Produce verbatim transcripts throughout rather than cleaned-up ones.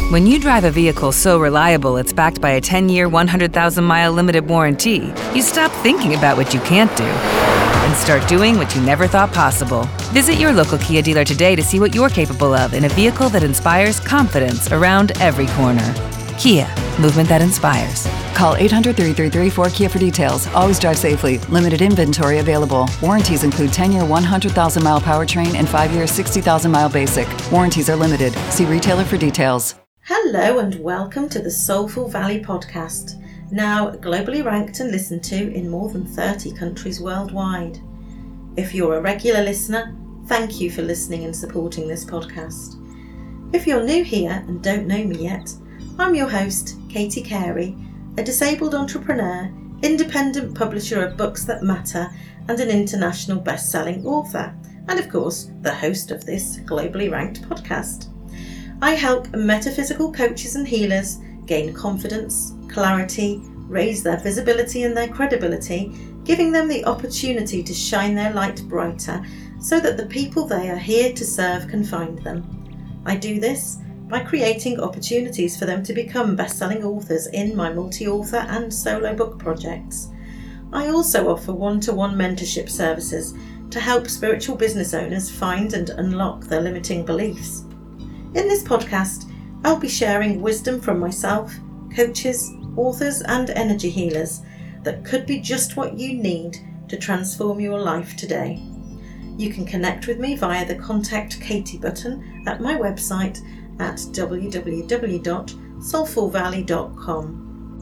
When you drive a vehicle so reliable it's backed by a ten-year, one hundred thousand mile limited warranty, you stop thinking about what you can't do and start doing what you never thought possible. Visit your local Kia dealer today to see what you're capable of in a vehicle that inspires confidence around every corner. Kia, movement that inspires. Call eight hundred, three three three, four K I A for details. Always drive safely. Limited inventory available. Warranties include ten-year, one hundred thousand mile powertrain and five-year, sixty thousand mile basic. Warranties are limited. See retailer for details. Hello and welcome to the Soulful Valley podcast, now globally ranked and listened to in more than thirty countries worldwide. If you're a regular listener, thank you for listening and supporting this podcast. If you're new here and don't know me yet, I'm your host, Katie Carey, a disabled entrepreneur, independent publisher of books that matter, and an international best-selling author, and of course, the host of this globally ranked podcast. I help metaphysical coaches and healers gain confidence, clarity, raise their visibility and their credibility, giving them the opportunity to shine their light brighter so that the people they are here to serve can find them. I do this by creating opportunities for them to become best-selling authors in my multi-author and solo book projects. I also offer one-to-one mentorship services to help spiritual business owners find and unlock their limiting beliefs. In this podcast, I'll be sharing wisdom from myself, coaches, authors and energy healers that could be just what you need to transform your life today. You can connect with me via the Contact Katie button at my website at w w w dot soulful valley dot com.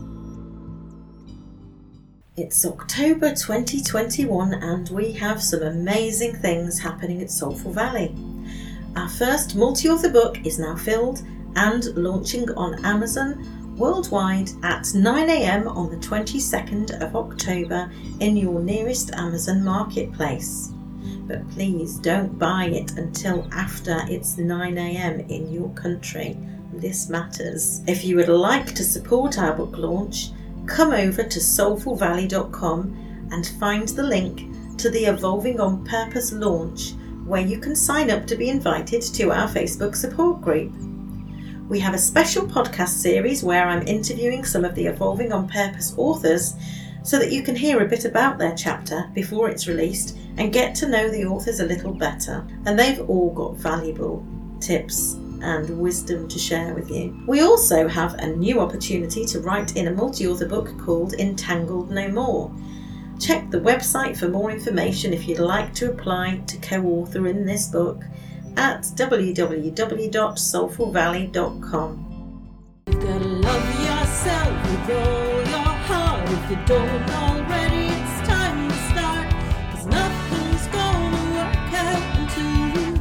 It's October twenty twenty-one and we have some amazing things happening at Soulful Valley. Our first multi-author book is now filled and launching on Amazon worldwide at nine a.m. on the twenty-second of October in your nearest Amazon marketplace. But please don't buy it until after it's nine a.m. in your country. This matters. If you would like to support our book launch, come over to soulful valley dot com and find the link to the Evolving on Purpose launch, where you can sign up to be invited to our Facebook support group. We have a special podcast series where I'm interviewing some of the Evolving on Purpose authors so that you can hear a bit about their chapter before it's released and get to know the authors a little better. And they've all got valuable tips and wisdom to share with you. We also have a new opportunity to write in a multi-author book called Entangled No More. Check the website for more information if you'd like to apply to co-author in this book at w w w dot soulful valley dot com. You gotta love yourself with all your heart. If you don't already, it's time to start, 'cause nothing's gonna work out until you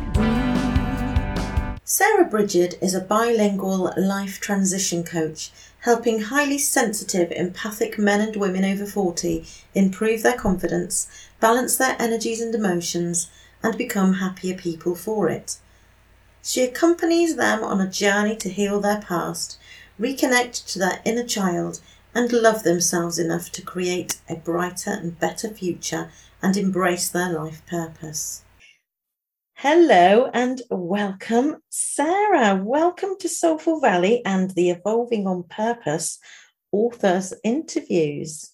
do. Sarah Bridget is a bilingual life transition coach, helping highly sensitive, empathic men and women over forty improve their confidence, balance their energies and emotions, and become happier people for it. She accompanies them on a journey to heal their past, reconnect to their inner child, and love themselves enough to create a brighter and better future and embrace their life purpose. Hello and welcome, Sarah. Welcome to Soulful Valley and the Evolving on Purpose Authors Interviews.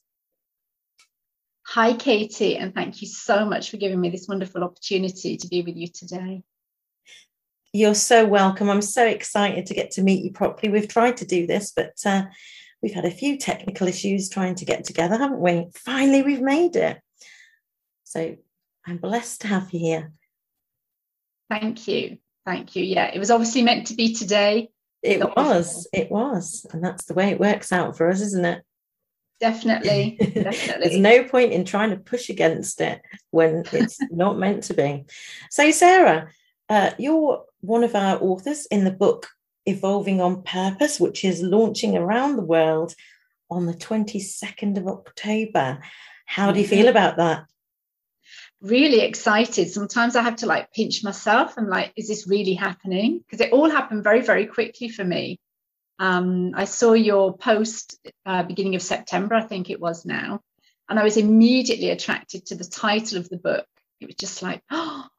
Hi, Katie, and thank you so much for giving me this wonderful opportunity to be with you today. You're so welcome. I'm so excited to get to meet you properly. We've tried to do this, but uh, we've had a few technical issues trying to get together, haven't we? Finally, we've made it. So I'm blessed to have you here. Thank you. Thank you. Yeah, it was obviously meant to be today. It was. It was. And that's the way it works out for us, isn't it? Definitely. Definitely. There's no point in trying to push against it when it's not meant to be. So, Sarah, uh, you're one of our authors in the book Evolving on Purpose, which is launching around the world on the twenty-second of October. How do you feel about that? Really excited. Sometimes I have to like pinch myself and like, is this really happening? Because it all happened very, very quickly for me. Um, I saw your post uh, beginning of September, I think it was now, and I was immediately attracted to the title of the book. It was just like, oh,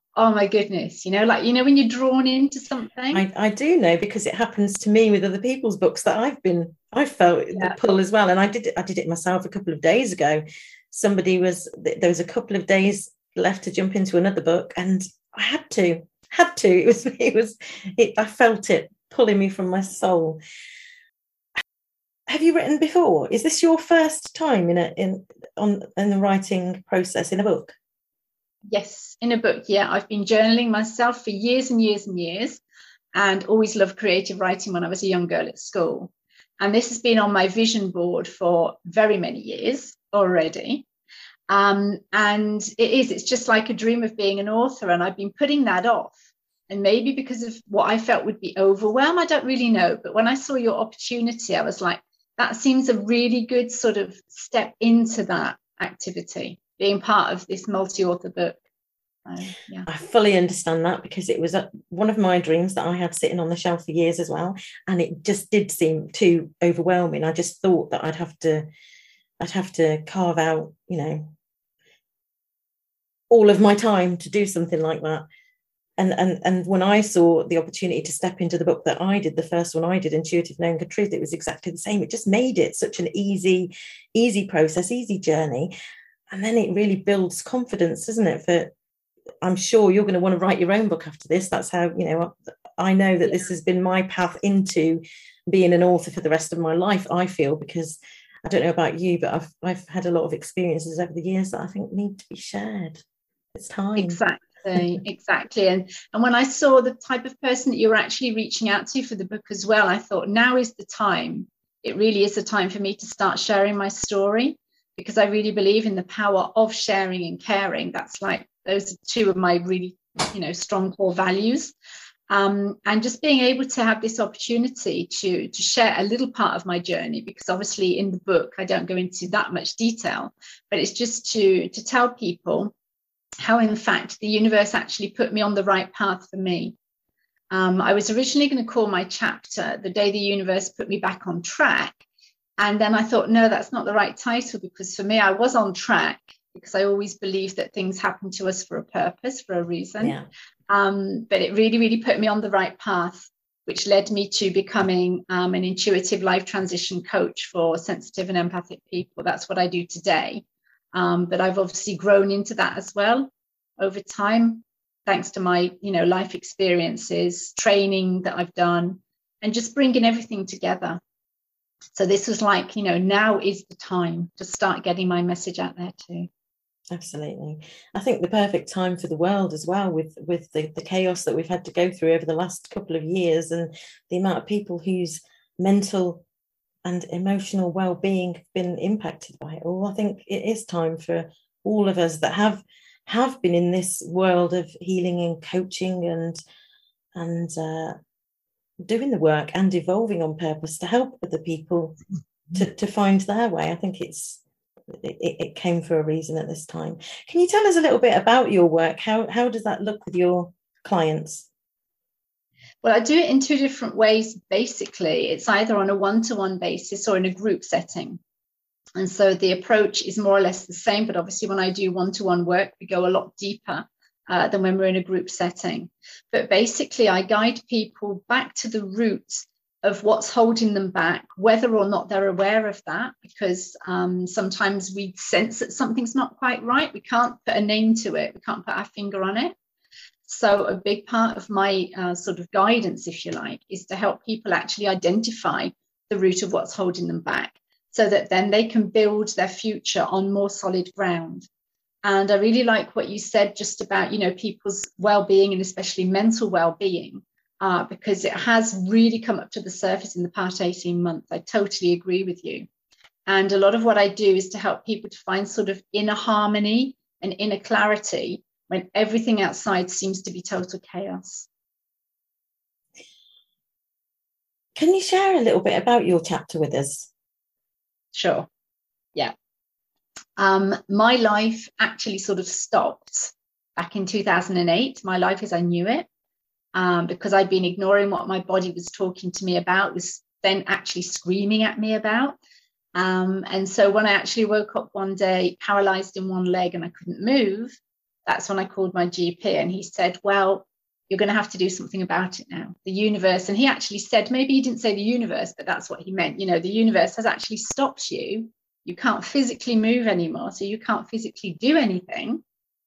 Oh my goodness, you know, like, you know, when you're drawn into something. I, I do know, because it happens to me with other people's books that I've been, I felt Yeah. the pull as well. And I did it, I did it myself a couple of days ago. Somebody was, there was a couple of days left to jump into another book, and I had to, had to, it was, it was, it, I felt it pulling me from my soul. Have you written before? Is this your first time in a, in, on, in the writing process in a book? Yes, in a book. Yeah, I've been journaling myself for years and years and years, and always loved creative writing when I was a young girl at school. And this has been on my vision board for very many years already. Um, and it is, it's just like a dream of being an author. And I've been putting that off. And maybe because of what I felt would be overwhelm, I don't really know. But when I saw your opportunity, I was like, that seems a really good sort of step into that activity, being part of this multi-author book. So, yeah. I fully understand that, because it was a, one of my dreams that I had sitting on the shelf for years as well, and it just did seem too overwhelming. I just thought that I'd have to, I'd have to carve out, you know, all of my time to do something like that. And and and when I saw the opportunity to step into the book that I did, the first one I did, Intuitive Knowing Good Truth, it was exactly the same. It just made it such an easy, easy process, easy journey. And then it really builds confidence, doesn't it? For, I'm sure you're going to want to write your own book after this. That's how, you know, I know that yeah. This has been my path into being an author for the rest of my life, I feel, because I don't know about you, but I've I've had a lot of experiences over the years that I think need to be shared. It's time. Exactly, exactly. And and when I saw the type of person that you were actually reaching out to for the book as well, I thought, now is the time. It really is the time for me to start sharing my story, because I really believe in the power of sharing and caring. That's like, those are two of my really, you know, strong core values. Um, and just being able to have this opportunity to, to share a little part of my journey, because obviously in the book, I don't go into that much detail, but it's just to, to tell people how, in fact, the universe actually put me on the right path for me. Um, I was originally going to call my chapter The Day the Universe Put Me Back on Track. And then I thought, no, that's not the right title, because for me, I was on track, because I always believe that things happen to us for a purpose, for a reason. Yeah. Um, but it really, really put me on the right path, which led me to becoming um, an intuitive life transition coach for sensitive and empathic people. That's what I do today. Um, but I've obviously grown into that as well over time, thanks to my, you know, life experiences, training that I've done, and just bringing everything together. So this was like, you know, now is the time to start getting my message out there too. Absolutely. I think the perfect time for the world as well, with with the, the chaos that we've had to go through over the last couple of years, and the amount of people whose mental and emotional well-being have been impacted by it all. I think it is time for all of us that have have been in this world of healing and coaching and and uh, doing the work and evolving on purpose to help other people to, to find their way. I think it's It, it came for a reason at this time. Can you tell us a little bit about your work? How how does that look with your clients? Well, I do it in two different ways, basically. It's either on a one-to-one basis or in a group setting. And so the approach is more or less the same, but obviously when I do one-to-one work, we go a lot deeper uh, than when we're in a group setting. But basically, I guide people back to the roots of what's holding them back, whether or not they're aware of that, because um, sometimes we sense that something's not quite right. We can't put a name to it. We can't put our finger on it. So a big part of my uh, sort of guidance, if you like, is to help people actually identify the root of what's holding them back, so that then they can build their future on more solid ground. And I really like what you said just about, you know, people's well-being, and especially mental well-being. Uh, because it has really come up to the surface in the past eighteen months. I totally agree with you. And a lot of what I do is to help people to find sort of inner harmony and inner clarity when everything outside seems to be total chaos. Can you share a little bit about your chapter with us? Sure. Yeah. Um, my life actually sort of stopped back in two thousand eight. My life as I knew it. Um, because I'd been ignoring what my body was talking to me about, was then actually screaming at me about. Um, and so when I actually woke up one day, paralyzed in one leg, and I couldn't move, that's when I called my G P, and he said, well, you're going to have to do something about it now. The universe, and he actually said, maybe he didn't say the universe, but that's what he meant. You know, the universe has actually stopped you. You can't physically move anymore, so you can't physically do anything.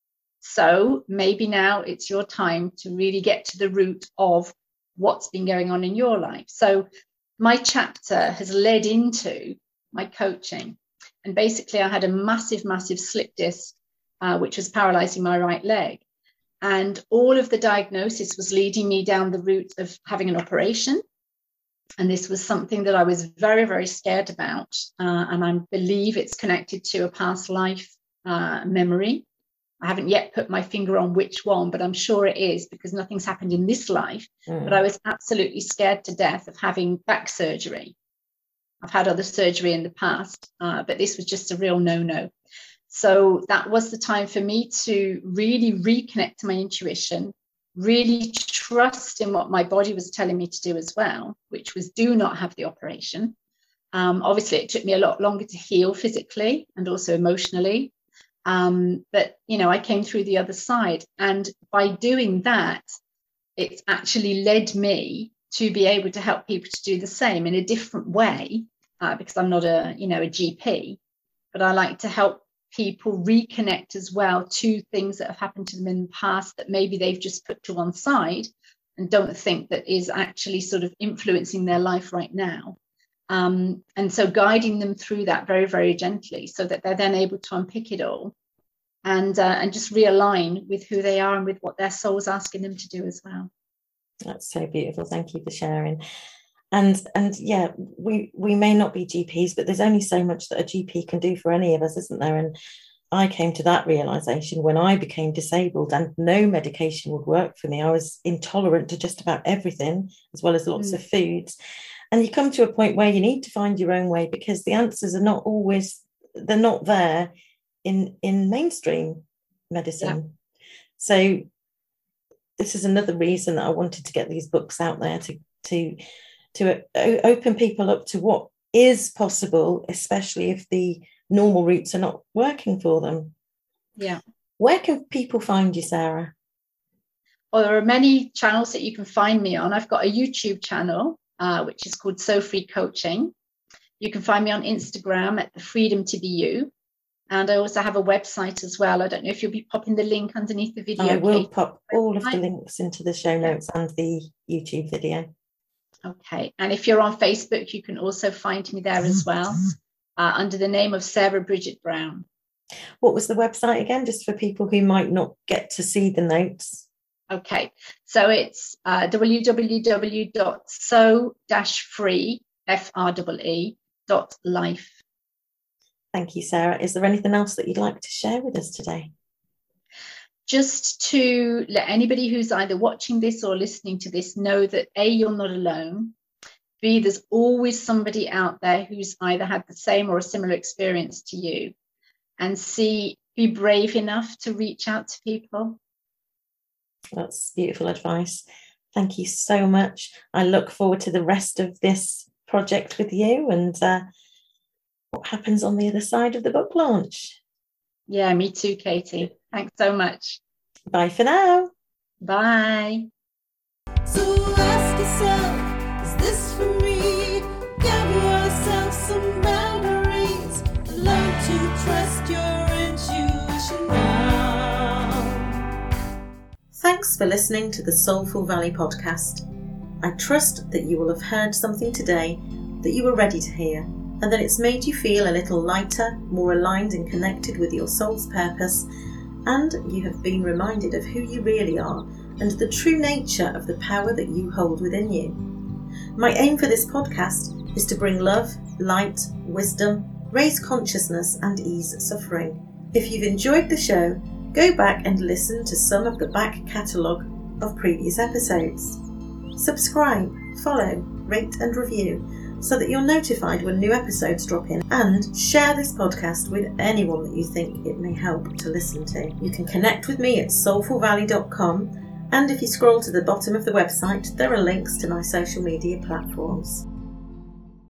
So maybe now it's your time to really get to the root of what's been going on in your life. So my chapter has led into my coaching. And basically I had a massive, massive slip disc, uh, which was paralyzing my right leg. And all of the diagnosis was leading me down the route of having an operation. And this was something that I was very, very scared about. Uh, and I believe it's connected to a past life uh, memory. I haven't yet put my finger on which one, but I'm sure it is, because nothing's happened in this life. Mm. But I was absolutely scared to death of having back surgery. I've had other surgery in the past, uh, but this was just a real no-no. So that was the time for me to really reconnect to my intuition, really trust in what my body was telling me to do as well, which was do not have the operation. Um, obviously, it took me a lot longer to heal physically and also emotionally. Um, but, you know, I came through the other side. And by doing that, it's actually led me to be able to help people to do the same in a different way, uh, because I'm not a, you know, a G P, but I like to help people reconnect as well to things that have happened to them in the past that maybe they've just put to one side and don't think that is actually sort of influencing their life right now. Um, and so guiding them through that very, very gently so that they're then able to unpick it all and uh, and just realign with who they are and with what their soul's asking them to do as well. That's so beautiful. Thank you for sharing. And and yeah, we we may not be G Ps, but there's only so much that a G P can do for any of us, isn't there? And I came to that realization when I became disabled and no medication would work for me. I was intolerant to just about everything, as well as lots mm. of foods. And you come to a point where you need to find your own way, because the answers are not always, they're not there in, in mainstream medicine. Yeah. So this is another reason that I wanted to get these books out there to, to, to open people up to what is possible, especially if the normal routes are not working for them. Yeah. Where can people find you, Sarah? Well, there are many channels that you can find me on. I've got a YouTube channel, uh, which is called So Free Coaching. You can find me on Instagram at the Freedom to Be You. And I also have a website as well. I don't know if you'll be popping the link underneath the video. I will pop all of the links into the show notes and the YouTube video. Okay. And if you're on Facebook, you can also find me there as well, uh, under the name of Sarah Bridget Brown. What was the website again, just for people who might not get to see the notes? Okay. So it's uh, w w w dot so dash free, F R E E, dot life. Thank you, Sarah. Is there anything else that you'd like to share with us today? Just to let anybody who's either watching this or listening to this know that A, you're not alone. B, there's always somebody out there who's either had the same or a similar experience to you. And C, be brave enough to reach out to people. That's beautiful advice. Thank you so much. I look forward to the rest of this project with you and uh, what happens on the other side of the book launch. Yeah, me too, Katie. Thanks so much. Bye for now. Bye. So ask yourself, is this for me? Give yourself some boundaries and learn to trust your intuition now. Thanks for listening to the Soulful Valley podcast. I trust that you will have heard something today that you were ready to hear, and that it's made you feel a little lighter, more aligned and connected with your soul's purpose, and you have been reminded of who you really are and the true nature of the power that you hold within you. My aim for this podcast is to bring love, light, wisdom, raise consciousness and ease suffering. If you've enjoyed the show, go back and listen to some of the back catalogue of previous episodes. Subscribe, follow, rate and review so that you're notified when new episodes drop in, and share this podcast with anyone that you think it may help to listen to. You can connect with me at soulful valley dot com, and if you scroll to the bottom of the website, there are links to my social media platforms.